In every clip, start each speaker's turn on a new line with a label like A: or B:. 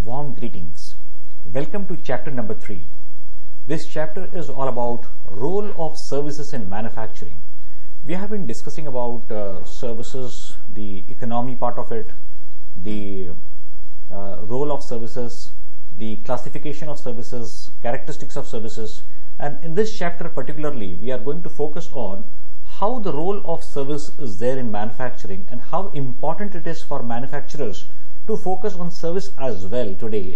A: Warm greetings. Welcome to chapter number 3. This chapter is all about role of services in manufacturing. We have been discussing about services, the economy part of it, the role of services, the classification of services, characteristics of services, and in this chapter particularly we are going to focus on how the role of service is there in manufacturing and how important it is for manufacturers to focus on service as well today.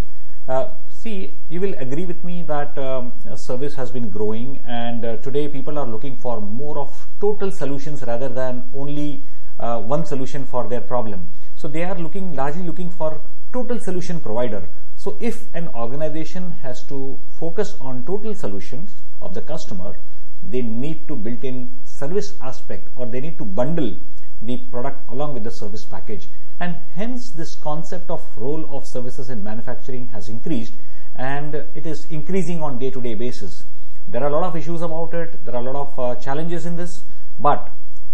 A: See, you will agree with me that service has been growing, and today people are looking for more of total solutions rather than only one solution for their problem. So they are largely looking for total solution provider. So if an organization has to focus on total solutions of the customer, they need to build in service aspect, or they need to bundle the product along with the service package, and hence this concept of role of services in manufacturing has increased, and it is increasing on day-to-day basis. There are a lot of issues about it, there are a lot of challenges in this, but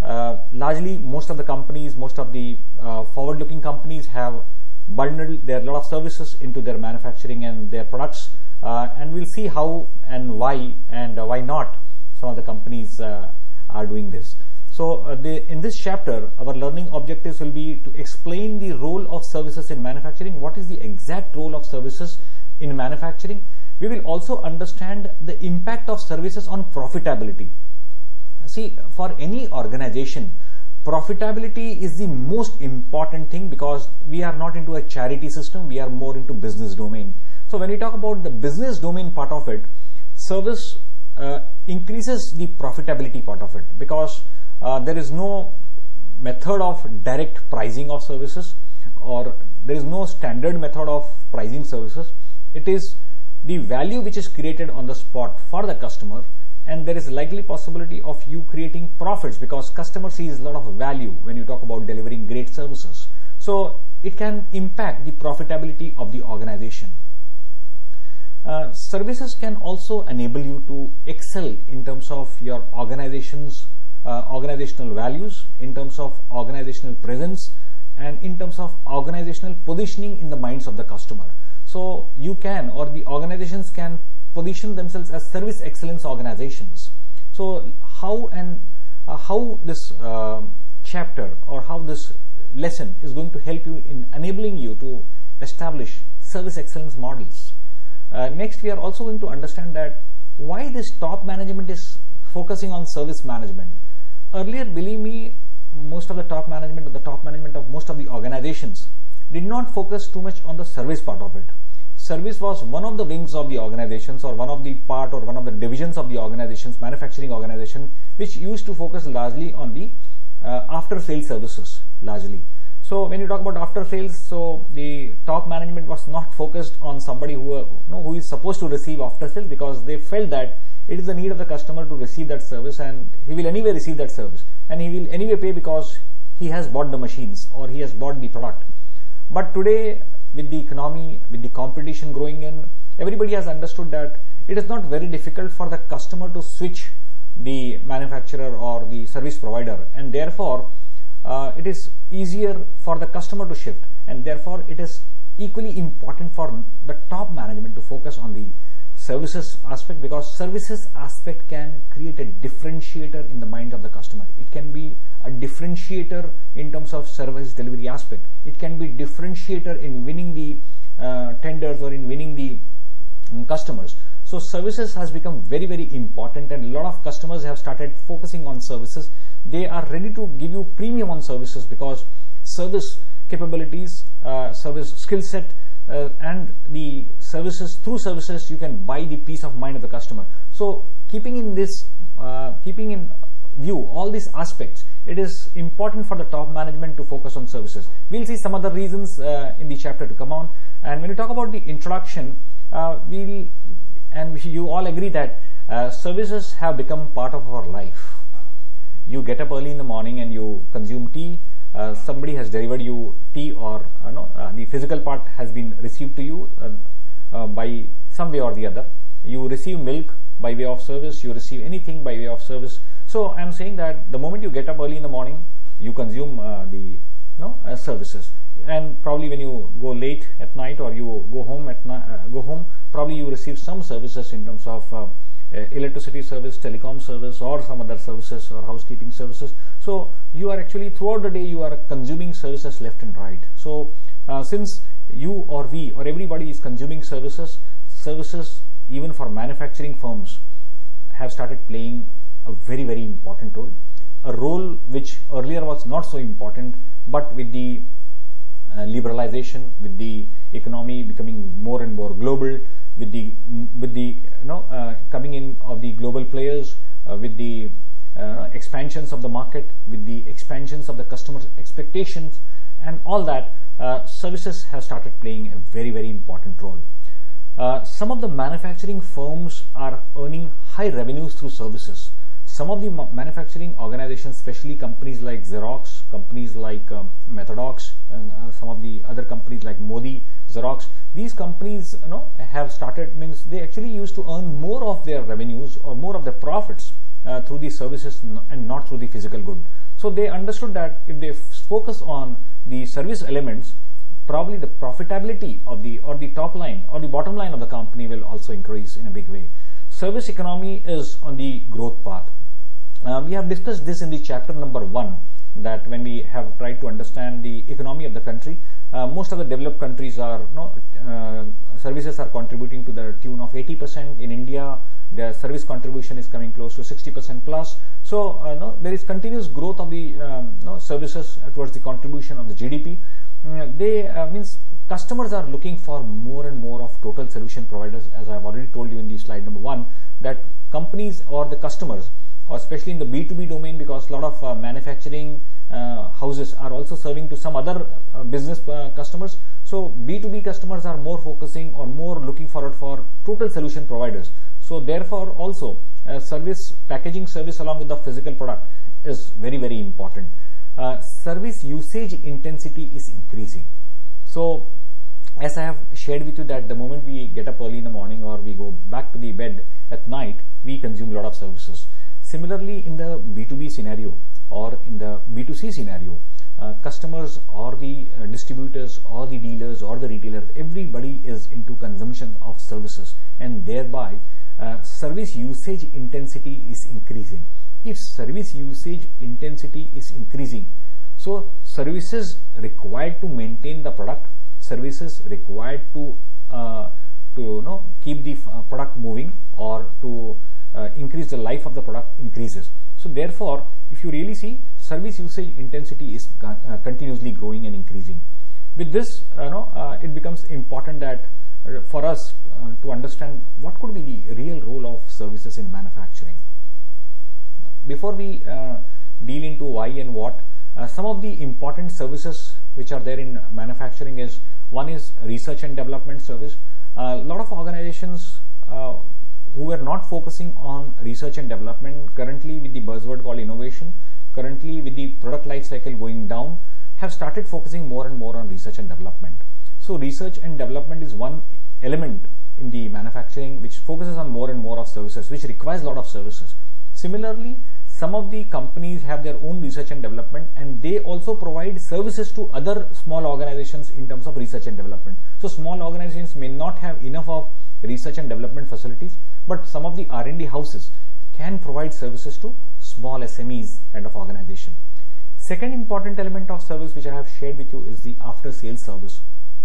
A: largely most of the companies, most of the forward-looking companies have bundled their lot of services into their manufacturing and their products, and we'll see how and why not some of the companies are doing this. So in this chapter, our learning objectives will be to explain the role of services in manufacturing. What is the exact role of services in manufacturing? We will also understand the impact of services on profitability. See, for any organization, profitability is the most important thing, because we are not into a charity system, we are more into business domain. So when we talk about the business domain part of it, service increases the profitability part of it, because there is no method of direct pricing of services, or there is no standard method of pricing services. It is the value which is created on the spot for the customer, and there is likely possibility of you creating profits, because customer sees a lot of value when you talk about delivering great services. So it can impact the profitability of the organization. Services can also enable you to excel in terms of your organization's organizational values, in terms of organizational presence, and in terms of organizational positioning in the minds of the customer. So you can, or the organizations can, position themselves as service excellence organizations. So how this chapter or how this lesson is going to help you in enabling you to establish service excellence models. Next, we are also going to understand that why this top management is focusing on service management. Earlier, believe me, most of the top management of most of the organizations did not focus too much on the service part of it. Service was one of the wings of the organizations, or one of the part or one of the divisions of the organizations, manufacturing organization, which used to focus largely on the after sales services largely. So when you talk about after sales, so the top management was not focused on somebody who is supposed to receive after sales, because they felt that it is the need of the customer to receive that service, and he will anyway receive that service, and he will anyway pay because he has bought the machines or he has bought the product. But today, with the economy, with the competition growing in, everybody has understood that it is not very difficult for the customer to switch the manufacturer or the service provider, and therefore it is easier for the customer to shift, and therefore it is equally important for the top management to focus on the services aspect, because services aspect can create a differentiator in the mind of the customer. It can be a differentiator in terms of service delivery aspect. It can be differentiator in winning the tenders or in winning the customers. So services has become very, very important, and a lot of customers have started focusing on services. They are ready to give you premium on services, because service capabilities, service skill set, and the services, through services you can buy the peace of mind of the customer. So keeping in view all these aspects, it is important for the top management to focus on services. We'll see some other reasons in the chapter to come on. And when you talk about the introduction, you all agree that services have become part of our life. You get up early in the morning and you consume tea. Somebody has delivered you tea, or the physical part has been received to you by some way or the other. You receive milk by way of service, you receive anything by way of service. So I am saying that the moment you get up early in the morning, you consume the services. And probably when you go late at night or you go home, probably you receive some services in terms of electricity service, telecom service, or some other services or housekeeping services. So you are actually throughout the day you are consuming services left and right. So since you or we or everybody is consuming services even for manufacturing firms have started playing a very, very important role. A role which earlier was not so important, but with the liberalization, with the economy becoming more and more global, with the coming in of the global players, with the expansions of the market, with the expansions of the customers' expectations, and all that, services have started playing a very, very important role. Some of the manufacturing firms are earning high revenues through services. Some of the manufacturing organizations, especially companies like Xerox, companies like Methodox, and some of the other companies like Modi, Xerox, these companies have started, means they actually used to earn more of their revenues or more of their profits through the services and not through the physical good. So they understood that if they focus on the service elements, probably the profitability of the top line or the bottom line of the company will also increase in a big way. Service economy is on the growth path. We have discussed this in the chapter number 1, that when we have tried to understand the economy of the country, most of the developed countries are services are contributing to the tune of 80%. In India, the service contribution is coming close to 60% plus. So there is continuous growth of the services towards the contribution of the GDP. Means customers are looking for more and more of total solution providers, as I have already told you in the slide number 1, that companies or the customers, or especially in the B2B domain, because a lot of manufacturing houses are also serving to some other business customers. So B2B customers are more focusing or more looking forward for total solution providers. So therefore also service packaging service along with the physical product is very, very important. Service usage intensity is increasing. So as I have shared with you that the moment we get up early in the morning or we go back to the bed at night, we consume a lot of services. Similarly, in the B2B scenario or in the B2C scenario, customers or the distributors or the dealers or the retailers, everybody is into consumption of services, and thereby service usage intensity is increasing. If service usage intensity is increasing, so services required to maintain the product, services required to keep the product moving or to increase the life of the product increases. So therefore, if you really see, service usage intensity is continuously growing and increasing. With this, it becomes important that for us to understand what could be the real role of services in manufacturing. Before we deal into why and what, some of the important services which are there in manufacturing is, one is research and development service. A lot of organizations who are not focusing on research and development, currently with the buzzword called innovation, currently with the product life cycle going down, have started focusing more and more on research and development. So research and development is one element in the manufacturing which focuses on more and more of services, which requires a lot of services. Similarly, some of the companies have their own research and development, and they also provide services to other small organizations in terms of research and development. So small organizations may not have enough of research and development facilities, but some of the R&D houses can provide services to small SMEs kind of organization. Second important element of service which I have shared with you is the after sales service.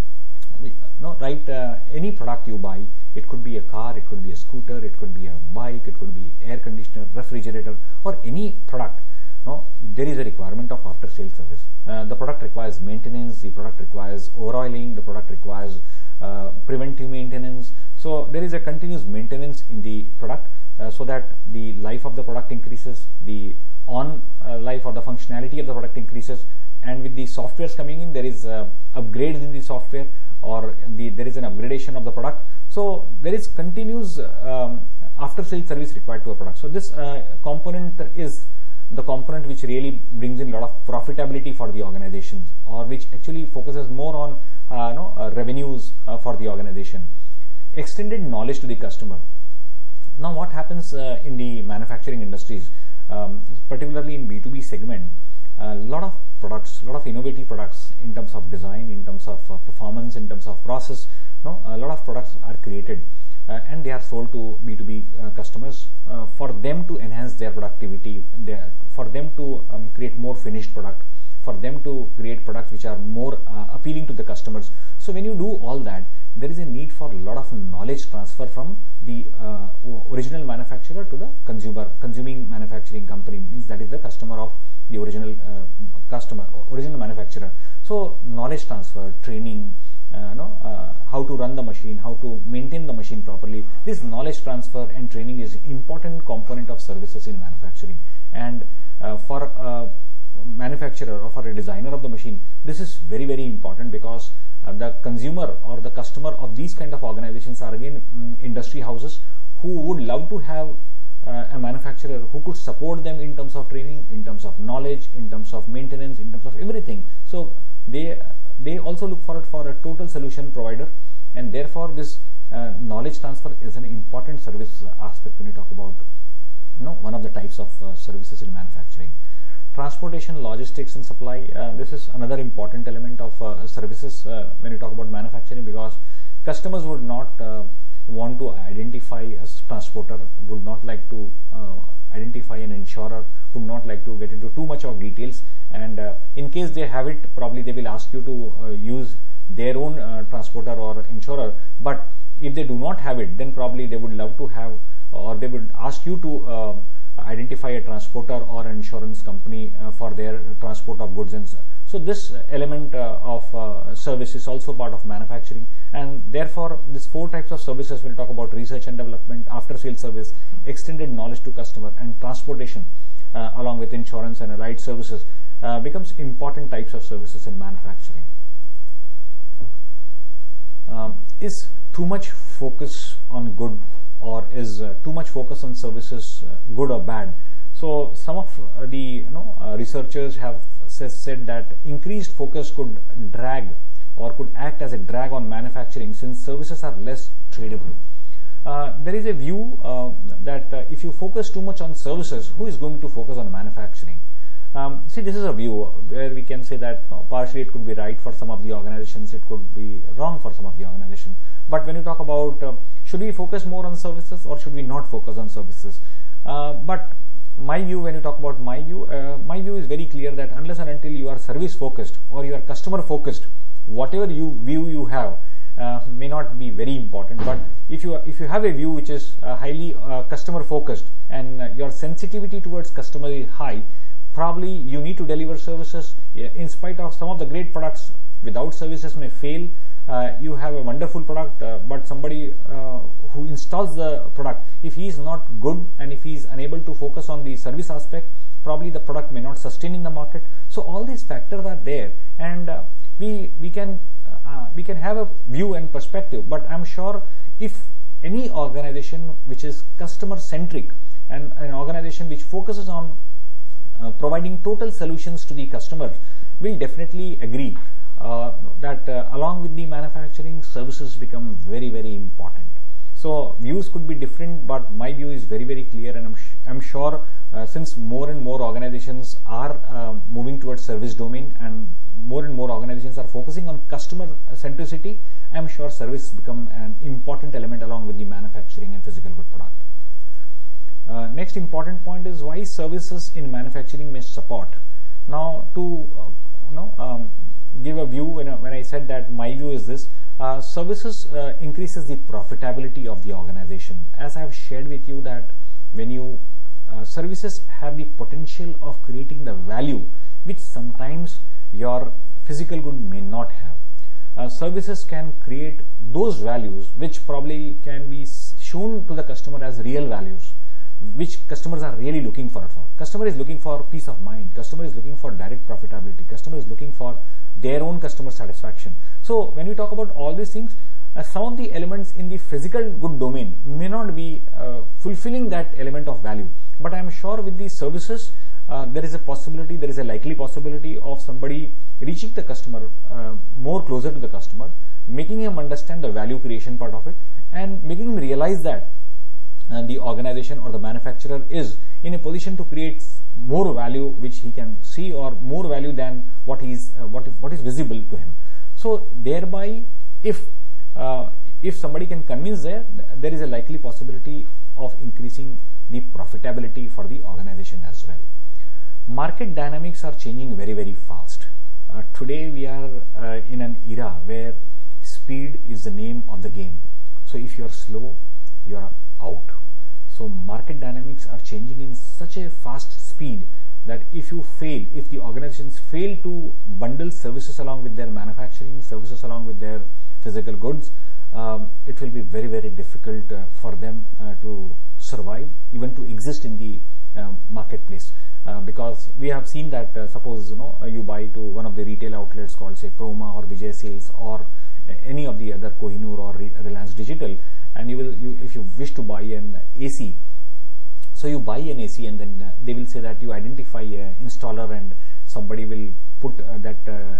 A: Any product you buy, it could be a car, it could be a scooter, it could be a bike, it could be air conditioner, refrigerator, or any product. There is a requirement of after sales service. The product requires maintenance, the product requires over-oiling, the product requires preventive maintenance. So there is a continuous maintenance in the product so that the life of the product increases, the life or the functionality of the product increases, and with the softwares coming in, there is upgrades in the software, or there is an upgradation of the product. So there is continuous after sales service required to a product. So this component is the component which really brings in a lot of profitability for the organization, or which actually focuses more on revenues for the organization. Extended knowledge to the customer. Now what happens in the manufacturing industries, particularly in B2B segment, a lot of products, a lot of innovative products in terms of design, in terms of performance, in terms of process. A lot of products are created and they are sold to B2B customers for them to enhance their productivity, for them to create more finished product, for them to create products which are more appealing to the customers. So when you do all that, there is a need for a lot of knowledge transfer from the original manufacturer to the consuming manufacturing company, means that is the customer of the original original manufacturer. So knowledge transfer, training, how to run the machine, how to maintain the machine properly. This knowledge transfer and training is important component of services in manufacturing. And for a manufacturer or for a designer of the machine, this is very, very important, because the consumer or the customer of these kind of organizations are again industry houses who would love to have a manufacturer who could support them in terms of training, in terms of knowledge, in terms of maintenance, in terms of everything. So they also look for a total solution provider, and therefore this knowledge transfer is an important service aspect when you talk about one of the types of services in manufacturing. Transportation, logistics and supply, this is another important element of services when you talk about manufacturing, because customers would not want to identify a transporter, would not like to identify an insurer, would not like to get into too much of details, and in case they have it, probably they will ask you to use their own transporter or insurer. But if they do not have it, then probably they would love to have, or they would ask you to identify a transporter or an insurance company for their transport of goods. And so this element of service is also part of manufacturing, and therefore these four types of services, when we talk about research and development, after sales service, extended knowledge to customer, and transportation along with insurance and allied services becomes important types of services in manufacturing. Is too much focus on good, or is too much focus on services good or bad? So some of the researchers have said that increased focus could drag or could act as a drag on manufacturing, since services are less tradable. There is a view that if you focus too much on services, who is going to focus on manufacturing? See, this is a view where we can say that partially it could be right for some of the organizations, it could be wrong for some of the organizations. But when you talk about should we focus more on services or should we not focus on services? But my view, when you talk about my view is very clear that unless and until you are service focused or you are customer focused, whatever view you have may not be very important. But if you have a view which is highly customer focused and your sensitivity towards customer is high, probably you need to deliver services in spite of some of the great products. Without services may fail. You have a wonderful product, but somebody who installs the product, if he is not good and if he is unable to focus on the service aspect, probably the product may not sustain in the market. So all these factors are there, and we can have a view and perspective. But I'm sure if any organization which is customer centric and an organization which focuses on providing total solutions to the customer will definitely agree that along with the manufacturing, services become very, very important. So views could be different, but my view is very, very clear, and I'm sure since more and more organizations are moving towards service domain and more organizations are focusing on customer centricity, I'm sure service become an important element along with the manufacturing and physical good product. Next important point is why services in manufacturing may support. Now, to give a view, when I said that my view is this, services increases the profitability of the organization. As I have shared with you that when you services have the potential of creating the value which sometimes your physical good may not have. Services can create those values which probably can be shown to the customer as real values, which customers are really looking for. Customer is looking for peace of mind. Customer is looking for direct profitability. Customer is looking for their own customer satisfaction. So when we talk about all these things, some of the elements in the physical good domain may not be fulfilling that element of value. But I am sure with these services, there is a likely possibility of somebody reaching the customer more closer to the customer, making him understand the value creation part of it, and making him realize that the organization or the manufacturer is in a position to create more value which he can see, or more value than what is visible to him. So thereby, if somebody can convince there is a likely possibility of increasing the profitability for the organization as well. Market dynamics are changing very, very fast. Today we are in an era where speed is the name of the game. So if you are slow, you are out. So market dynamics are changing in such a fast speed that if the organizations fail to bundle services along with their manufacturing, services along with their physical goods, it will be very, very difficult for them to survive, even to exist in the marketplace. Because we have seen that suppose you buy to one of the retail outlets called say Croma or Vijay Sales or any of the other Kohinoor or Reliance Digital, and if you wish to buy an AC, so you buy an AC and then they will say that you identify an installer and somebody will put that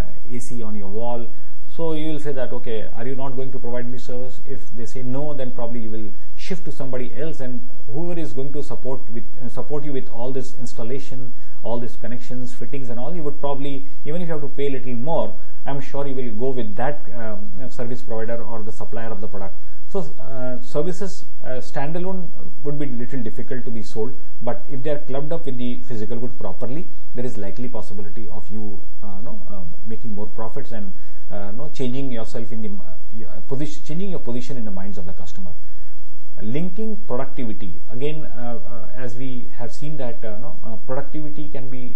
A: AC on your wall. So you will say that, okay, are you not going to provide me service? If they say no, then probably you will shift to somebody else, and whoever is going to support you with all this installation, all these connections, fittings and all, you would probably, even if you have to pay a little more, I'm sure you will go with that service provider or the supplier of the product. So services standalone would be little difficult to be sold, but if they are clubbed up with the physical good properly, there is likely possibility of you making more profits and changing yourself in the changing your position in the minds of the customer. Linking productivity, again, as we have seen that productivity can be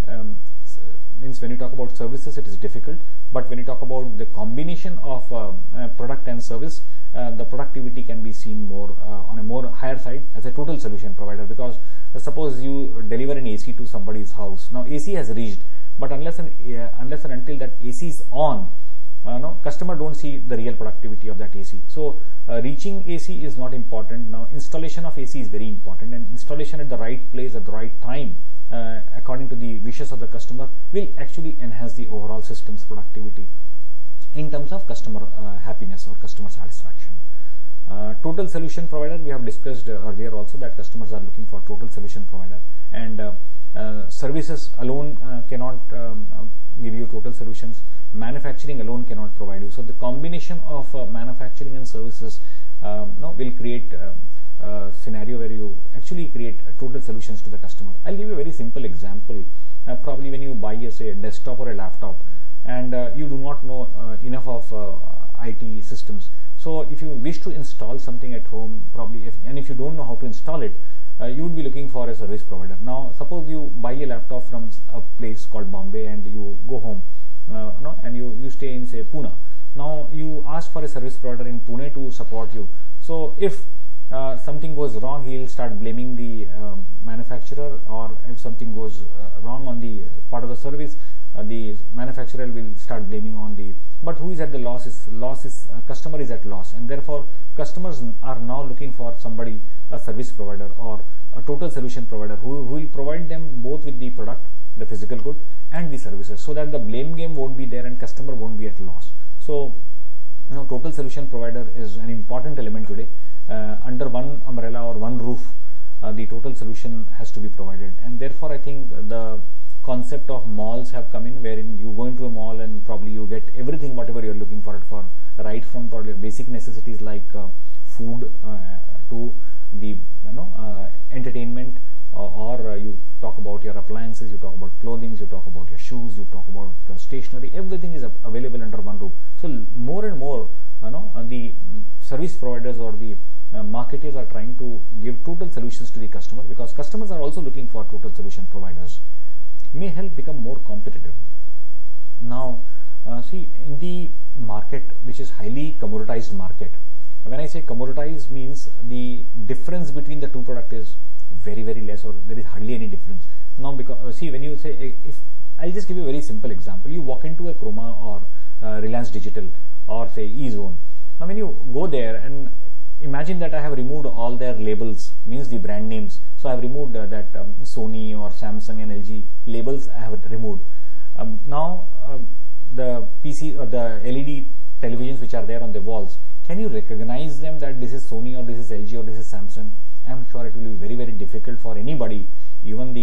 A: means when you talk about services it is difficult, but when you talk about the combination of product and service, the productivity can be seen more on a more higher side as a total solution provider. Because suppose you deliver an AC to somebody's house, now AC has reached, but unless and until that AC is on, customer don't see the real productivity of that AC. So reaching AC is not important. Now installation of AC is very important, and installation at the right place at the right time according to the wishes of the customer will actually enhance the overall system's productivity in terms of customer happiness or customer satisfaction. Total solution provider, we have discussed earlier also that customers are looking for total solution provider, and services alone cannot give you total solutions. Manufacturing alone cannot provide you. So the combination of manufacturing and services will create a scenario where you actually create total solutions to the customer. I'll give you a very simple example. Probably when you buy say a desktop or a laptop, and you do not know enough of IT systems. So if you wish to install something at home, probably if you don't know how to install it, you would be looking for a service provider. Now suppose you buy a laptop from a place called Bombay and you go home, and you stay in say Pune. Now you ask for a service provider in Pune to support you. So if something goes wrong, he will start blaming the manufacturer, or if something goes wrong on the part of the service, the manufacturer will start blaming on the. But who is at the loss is customer is at loss, and therefore customers are now looking for somebody, a service provider or a total solution provider who will provide them both with the product, the physical good, and the services, so that the blame game won't be there and customer won't be at loss. So total solution provider is an important element today. Under one umbrella or one roof, the total solution has to be provided, and therefore I think the concept of malls have come in, wherein you go into a mall and probably you get everything whatever you're looking for it for, right from probably basic necessities like food to the entertainment, or you talk about your appliances, you talk about clothing, you talk about your shoes, you talk about stationery. Everything is available under one roof. So more and more the service providers or the marketers are trying to give total solutions to the customer, because customers are also looking for total solution providers. May help become more competitive. Now see, in the market which is highly commoditized market, when I say commoditized means the difference between the two products is very, very less, or there is hardly any difference. Now because see, when you say, if I'll just give you a very simple example, you walk into a Croma or Reliance Digital or say E-Zone. Now when you go there and imagine that I have removed all their labels, means the brand names. So I have removed that Sony or Samsung and LG labels I have removed. Now the PC or the LED televisions which are there on the walls, can you recognize them that this is Sony or this is LG or this is Samsung? I am sure it will be very, very difficult for anybody, even the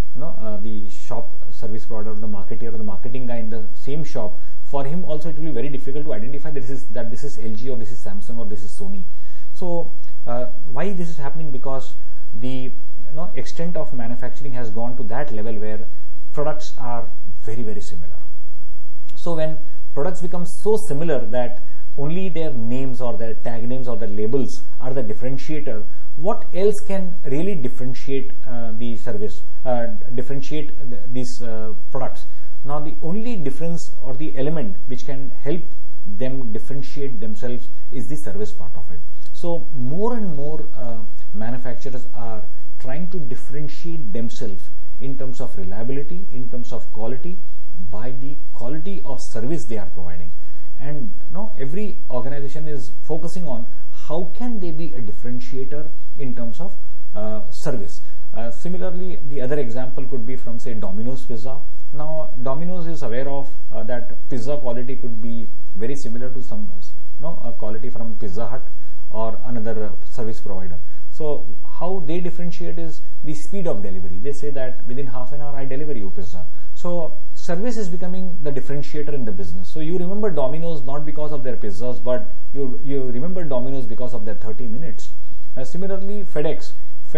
A: the shop service provider, the marketer, or the marketing guy in the same shop, for him also it will be very difficult to identify that this is LG or this is Samsung or this is Sony. So why this is happening? Because the extent of manufacturing has gone to that level where products are very, very similar. So when products become so similar that only their names or their tag names or their labels are the differentiator, what else can really differentiate the service, differentiate these products? Now the only difference or the element which can help them differentiate themselves is the service part of it. So more and more manufacturers are trying to differentiate themselves in terms of reliability, in terms of quality, by the quality of service they are providing. And every organization is focusing on how can they be a differentiator in terms of service. Similarly, the other example could be from, say, Domino's Pizza. Now, Domino's is aware of that pizza quality could be very similar to some quality from Pizza Hut or another service provider. So how they differentiate is the speed of delivery. They say that within half an hour I deliver you pizza. So service is becoming the differentiator in the business. So you remember Domino's not because of their pizzas, but you remember Domino's because of their 30 minutes. Similarly, FedEx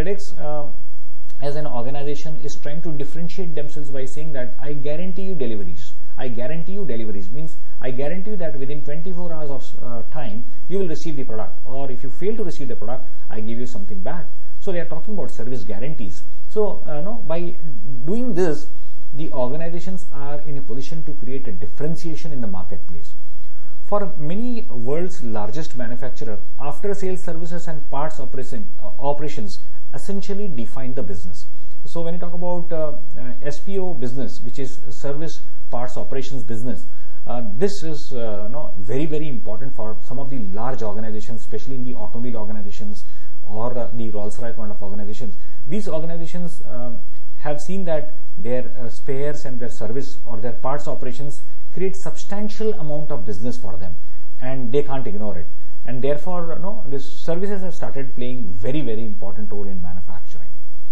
A: as an organization is trying to differentiate themselves by saying that I guarantee you deliveries. I guarantee you deliveries means I guarantee you that within 24 hours of time you will receive the product, or if you fail to receive the product, I give you something back. So they are talking about service guarantees. So by doing this, the organizations are in a position to create a differentiation in the marketplace. For many world's largest manufacturer, after sales services and parts operations essentially define the business. So when you talk about SPO business, which is service parts operations business, this is very, very important for some of the large organizations, especially in the automobile organizations or the Rolls-Royce kind of organizations. These organizations have seen that their spares and their service or their parts operations create substantial amount of business for them, and they can't ignore it. And therefore, these services have started playing very, very important role in manufacturing.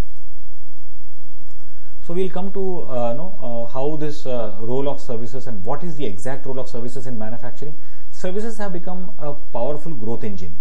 A: So we'll come to how this role of services and what is the exact role of services in manufacturing. Services have become a powerful growth engine.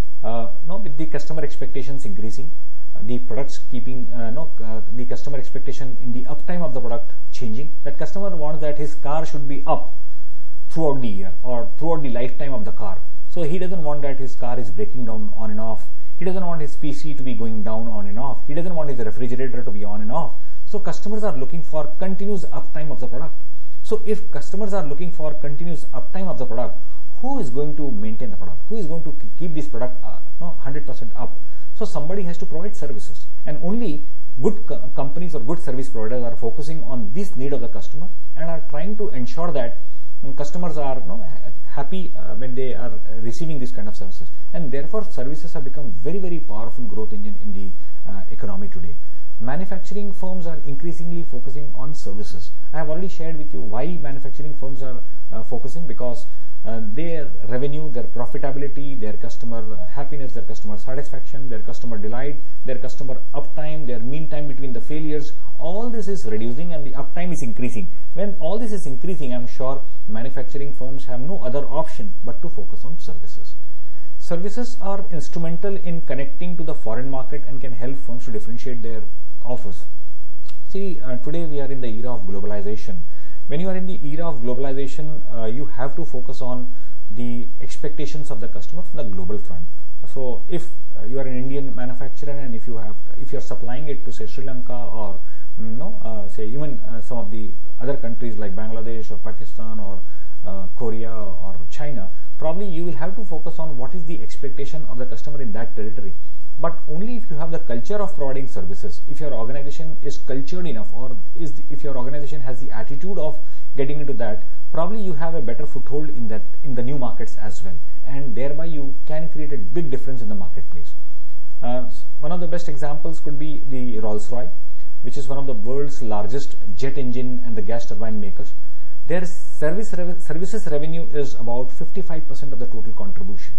A: With the customer expectations increasing, the products keeping the customer expectation in the uptime of the product changing. That customer wants that his car should be up throughout the year or throughout the lifetime of the car. So he doesn't want that his car is breaking down on and off. He doesn't want his PC to be going down on and off. He doesn't want his refrigerator to be on and off. So customers are looking for continuous uptime of the product. So if customers are looking for continuous uptime of the product, who is going to maintain the product? Who is going to keep this product 100% up? So somebody has to provide services, and only good companies or good service providers are focusing on this need of the customer and are trying to ensure that customers are happy when they are receiving this kind of services. And therefore services have become very, very powerful growth engine in the economy today. Manufacturing firms are increasingly focusing on services. I have already shared with you why manufacturing firms are focusing, because their revenue, their profitability, their customer happiness, their customer satisfaction, their customer delight, their customer uptime, their mean time between the failures, all this is reducing and the uptime is increasing. When all this is increasing, I am sure manufacturing firms have no other option but to focus on services. Services are instrumental in connecting to the foreign market and can help firms to differentiate their offers. See, today we are in the era of globalization. When you are in the era of globalization, you have to focus on the expectations of the customer from the global front. So if you are an Indian manufacturer and if you are supplying it to, say, Sri Lanka or say even some of the other countries like Bangladesh or Pakistan or Korea or China, probably you will have to focus on what is the expectation of the customer in that territory. But only if you have the culture of providing services, if your organization is cultured enough, or if your organization has the attitude of getting into that, probably you have a better foothold in the new markets as well, and thereby you can create a big difference in the marketplace. One of the best examples could be the Rolls-Royce, which is one of the world's largest jet engine and the gas turbine makers. Their services revenue is about 55% of the total contribution.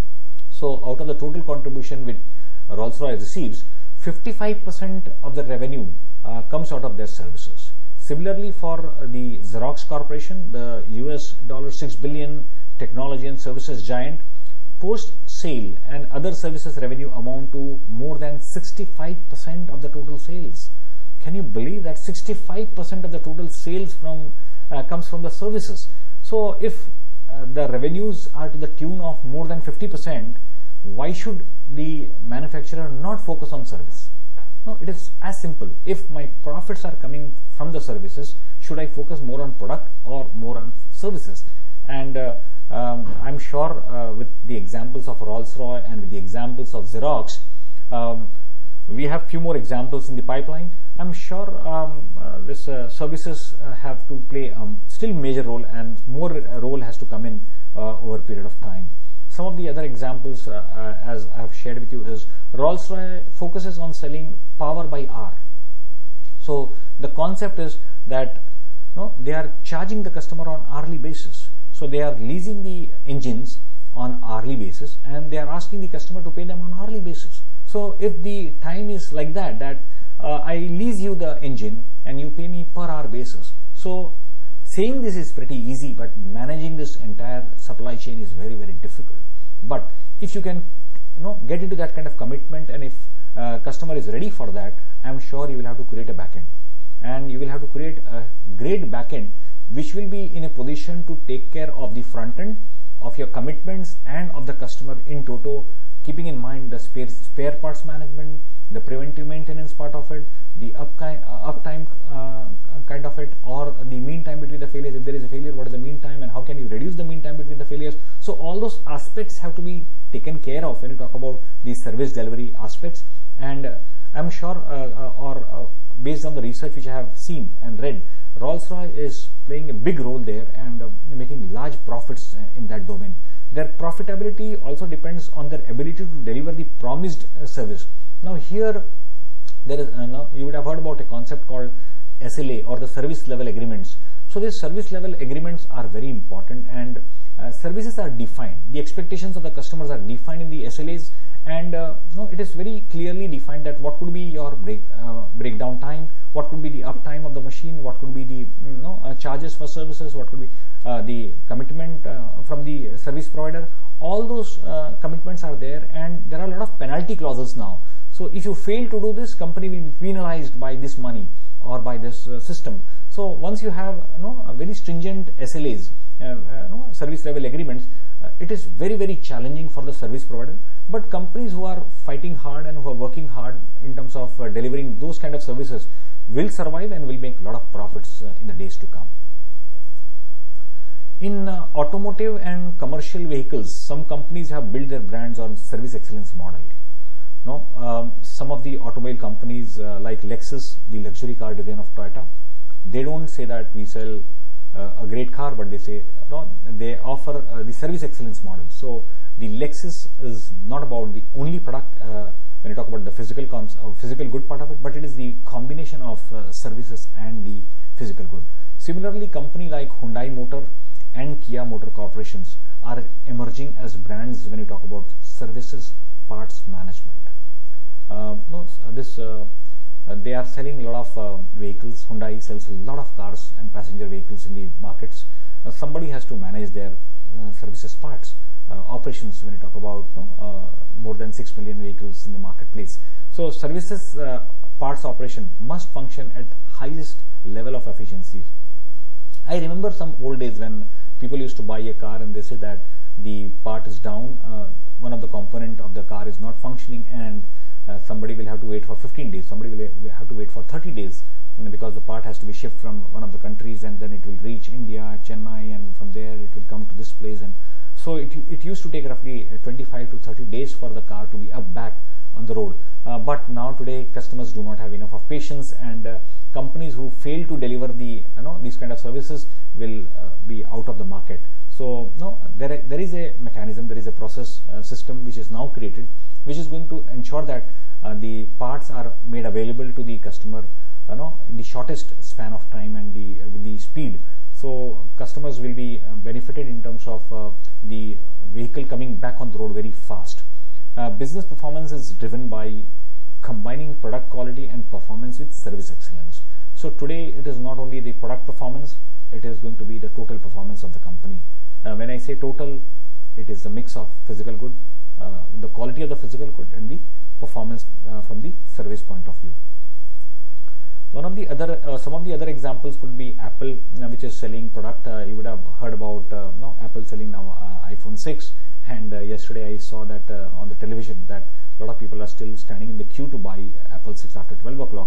A: So out of the total contribution which Rolls-Royce receives, 55% of the revenue comes out of their services. Similarly, for the Xerox Corporation, the US $6 billion technology and services giant, post-sale and other services revenue amount to more than 65% of the total sales. Can you believe that 65% of the total sales comes from the services? So if the revenues are to the tune of more than 50%, why should the manufacturer not focus on service? No, it is as simple. If my profits are coming from the services, should I focus more on product or more on services? And I'm sure with the examples of Rolls-Royce and with the examples of Xerox, we have few more examples in the pipeline. I'm sure this services have to play still major role, and more role has to come in over a period of time. Some of the other examples, as I have shared with you, is Rolls-Royce focuses on selling power by hour. So the concept is that they are charging the customer on hourly basis. So they are leasing the engines on hourly basis, and they are asking the customer to pay them on hourly basis. So if the time is like that I lease you the engine and you pay me per hour basis. So saying this is pretty easy, but managing this entire supply chain is very, very difficult. But if you can get into that kind of commitment, and if customer is ready for that, I'm sure you will have to create a backend, and you will have to create a great backend which will be in a position to take care of the front end of your commitments and of the customer in toto, keeping in mind the spare parts management, the preventive maintenance part of it, the uptime kind of it, or the mean time between the failures. If there is a failure, what is the mean time and how can you reduce the mean time between the failures? So all those aspects have to be taken care of when you talk about the service delivery aspects. And I'm sure, based on the research which I have seen and read, Rolls-Royce is playing a big role there and making large profits in that domain. Their profitability also depends on their ability to deliver the promised service. Now here, there is you would have heard about a concept called SLA, or the service level agreements. So these service level agreements are very important, and services are defined. The expectations of the customers are defined in the SLAs, and it is very clearly defined that what could be your breakdown time, what could be the uptime of the machine, what could be the charges for services, what could be the commitment from the service provider. All those commitments are there, and there are a lot of penalty clauses now. So if you fail to do this, company will be penalized by this money or by this system. So once you have a very stringent SLAs, service level agreements, it is very, very challenging for the service provider. But companies who are fighting hard and who are working hard in terms of delivering those kind of services will survive and will make a lot of profits in the days to come. In automotive and commercial vehicles, some companies have built their brands on service excellence model. Some of the automobile companies like Lexus, the luxury car division of Toyota, they don't say that we sell a great car, but they say they offer the service excellence model. So the Lexus is not about the only product when you talk about the physical good part of it, but it is the combination of services and the physical good. Similarly, company like Hyundai Motor and Kia Motor Corporations are emerging as brands when you talk about services parts management. They are selling a lot of vehicles. Hyundai sells a lot of cars and passenger vehicles in the markets. Somebody has to manage their services parts operations when you talk about more than 6 million vehicles in the marketplace. So services parts operation must function at highest level of efficiency. I remember some old days when people used to buy a car and they say that the part is down, one of the component of the car is not functioning, and somebody will have to wait for 15 days, somebody will have to wait for 30 days, because the part has to be shipped from one of the countries and then it will reach India, Chennai, and from there it will come to this place. And so it used to take roughly 25 to 30 days for the car to be back on the road. But now today customers do not have enough of patience, and companies who fail to deliver the these kind of services will be out of the market. So there is a mechanism, there is a process system which is now created, which is going to ensure that the parts are made available to the customer in the shortest span of time and with the speed. So customers will be benefited in terms of the vehicle coming back on the road very fast. Business performance is driven by combining product quality and performance with service excellence. So today it is not only the product performance, it is going to be the total performance of the company. When I say total, it is a mix of physical good, the quality of the physical good, and the performance from the service point of view. Some of the other examples could be Apple, which is selling product. You would have heard about Apple selling now iPhone 6, and yesterday I saw that on the television that a lot of people are still standing in the queue to buy Apple 6 after 12 o'clock.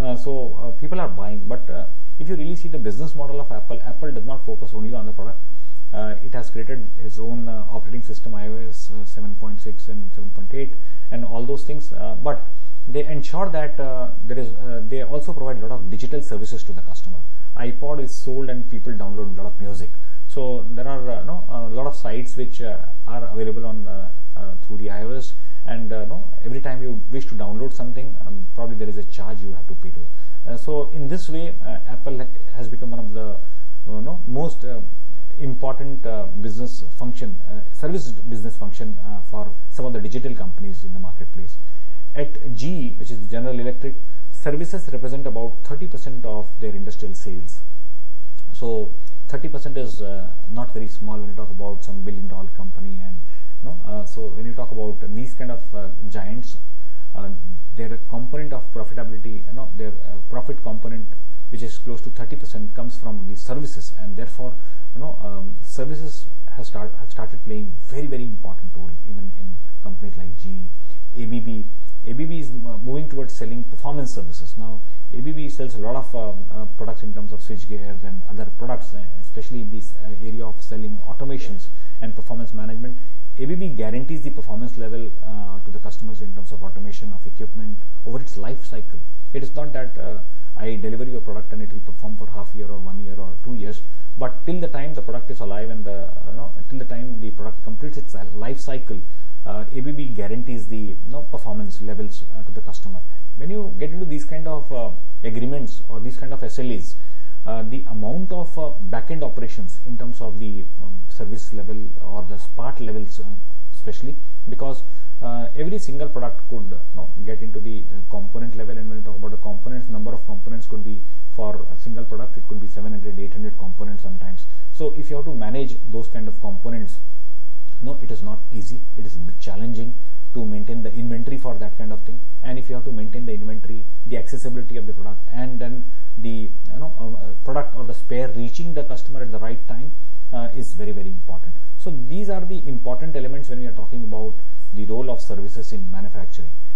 A: So people are buying, but if you really see the business model of Apple, Apple does not focus only on the product. It has created its own operating system, iOS 7.6 and 7.8 and all those things, but they ensure that they also provide a lot of digital services to the customer. iPod is sold and people download a lot of music. So there are a lot of sites which are available on through the iOS, and every time you wish to download something, probably there is a charge you have to pay to. So in this way, Apple has become one of the most important business function, service business function for some of the digital companies in the marketplace. At GE, which is General Electric, services represent about 30% of their industrial sales. So 30% is not very small when you talk about some billion-dollar company, and so when you talk about these kind of giants, their component of profitability, their profit component, which is close to 30%, comes from the services, and therefore services have started playing very, very important role even in companies like GE. ABB is moving towards selling performance services. Now ABB sells a lot of products in terms of switch gears and other products, especially in this area of selling automations and performance management. ABB guarantees the performance level to the customers in terms of automation of equipment over its life cycle. It is not that I deliver your product and it will perform for half year or 1 year or 2 years, but till the time the product is alive and till the time the product completes its life cycle, ABB guarantees the performance levels to the customer. When you get into these kind of agreements or these kind of SLAs, the amount of back-end operations in terms of the service level or the part levels, especially because every single product could get into the component level, and when you talk about the components, number of components could be, for a single product it could be 700, 800 components sometimes. So if you have to manage those kind of components, it is not easy. It is a bit challenging to maintain the inventory for that kind of thing, and if you have to maintain the inventory, the accessibility of the product, and then the product or the spare reaching the customer at the right time is very, very important. So these are the important elements when we are talking about the role of services in manufacturing.